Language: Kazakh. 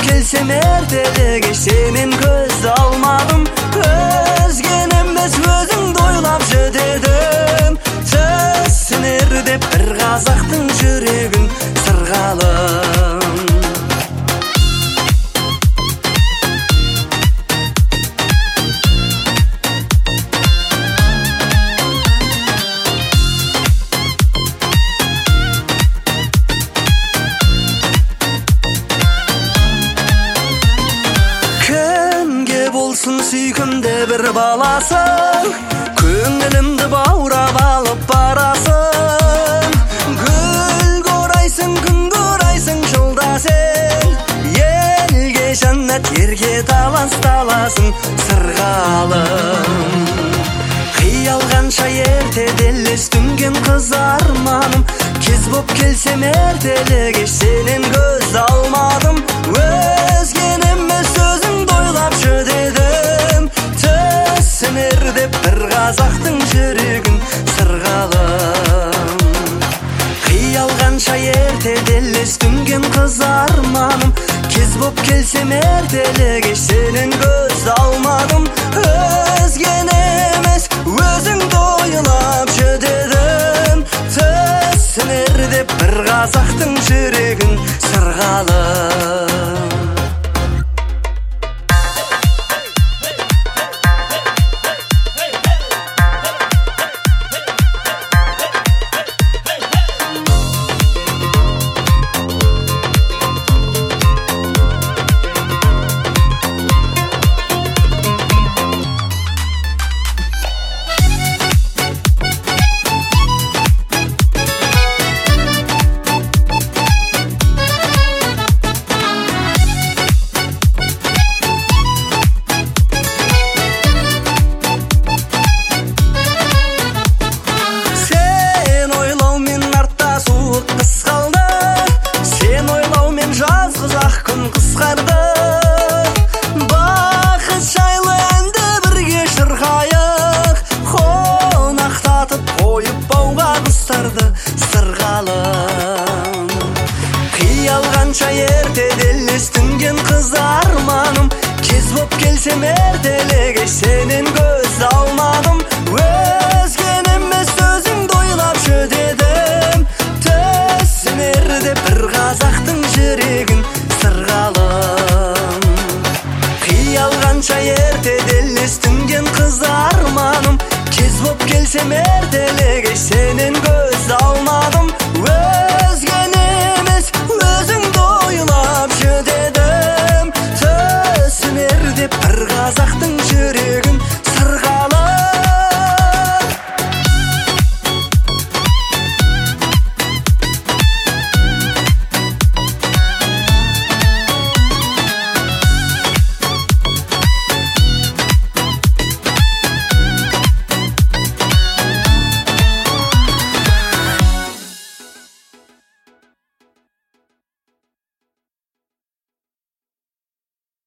келсем эртелеге сенен көз алмадым. Өзген емес өзіңді ойлап жөтедім. Түсінер деп бір қазақтың жүрегін сырғалым. Сүйкімді бір баласың, көңілімді баурап алып барасың. Гүл көрайсың, күн көрайсың жылда сен, елге жаннат ерге талас-таласың сырғалым. Қиялғанша ертеделес түнген қыз арманым, кез боп келсем ертелеге сенен көз алмадым. Өзген емес өзіңді ойлап жөтедім. Түсінер деп бір қазақтың жүрегін сырғалым. Қиялғанша ертеделес түнген қыз арманым, кез боп келсем ертелеге сенен көз алмадым. Өзген емес өзіңді ойлап жөтедім. Түсінер деп бір қазақтың жүрегін сырғалым. Бақыт жайлы әнді бірге шырқайық, қонақтатып қойып бауға құстарды сырғалым. Қиялғанша ертеделес түнген қыз арманым, кез боп келсем ертелеге сенен көз алмадым. Өзген емес өзіңді ойлап жөтедім. Түсінер деп бір қазақтың жүрегін сырғалым. Қиялғанша ертеделес түнген қыз арманым, кез боп келсем ертелеге сенен көз алмадым.